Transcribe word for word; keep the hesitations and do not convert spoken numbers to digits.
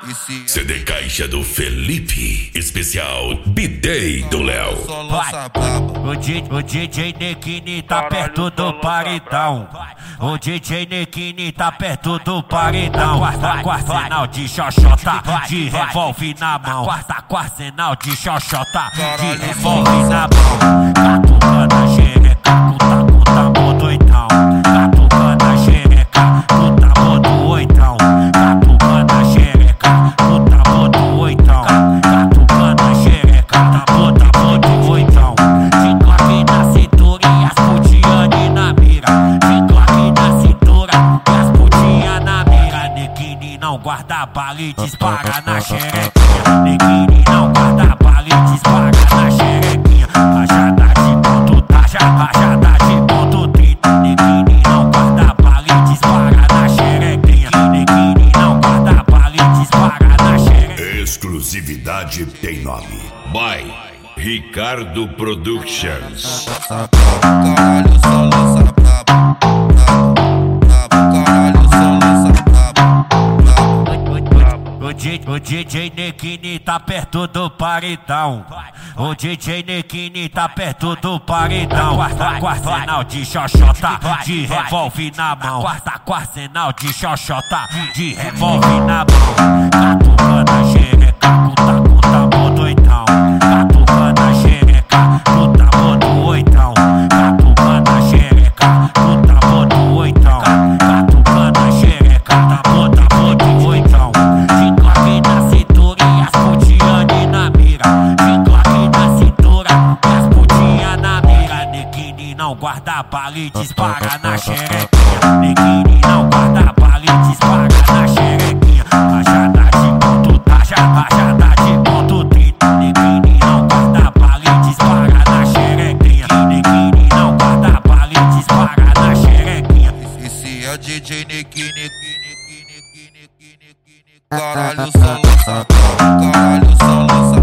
C D Caixa do Felipe, especial B-Day do Léo. O D J, o D J Nequini tá perto do paredão. O D J Nequini tá perto do paredão. Tá com arsenal de xoxota, de revólver na mão. Tá com arsenal de xoxota, de revólver na mão. Catucando a xereca, cuta, cuta, mo doidão. Catucando a xereca, cuta, mo do oitão. Catucando a xereca, cuta, mo do oitão. Catucando a xereca, cuta, mo do oitão. De Glock na cintura e as putiane na mira. De Glock na cintura e as putinha na mira. Nequini não guarda bala e dispara na xerequinha. Nequini não guarda bala e dispara na xerequinha. Rajada de ponto, taxa, rajada de ponto trinta. Nequini não guarda bala e dispara na xerequinha. Nequini não guarda bala e dispara na xerequinha. Exclusividade tem nome. By Ricardo Productions. Caralho, só lança brabo, brabo, caralho, só lança brabo. O D J, o D J Nequini tá perto do paredão. O D J Nequini tá perto do paredão. Tá com arsenal de xoxota, de revólver na mão. Tá com arsenal de xoxota, de revólver na mão. Catucando a xereca, cuta, cuta, mo doidão. Catucando a xereca, cuta, mo do oitão. Catucando a xereca, cuta, mo do oitão. Catucando a xereca, cuta, mo do oitão. De Glock na cintura e as putiane na mira. De Glock na cintura e as putinha na mira. Nequini não guarda bala e dispara na xerequinha. Nequini não guarda bala e dispara na xerequinha. Rajada de ponto, taxa, rajada de ponto trinta. Nequini não guarda bala e dispara na xerequinha. Nequini não guarda bala e dispara na xerequinha. Esse é o D J Nequini, caralho, só lança brabo, caralho, só lança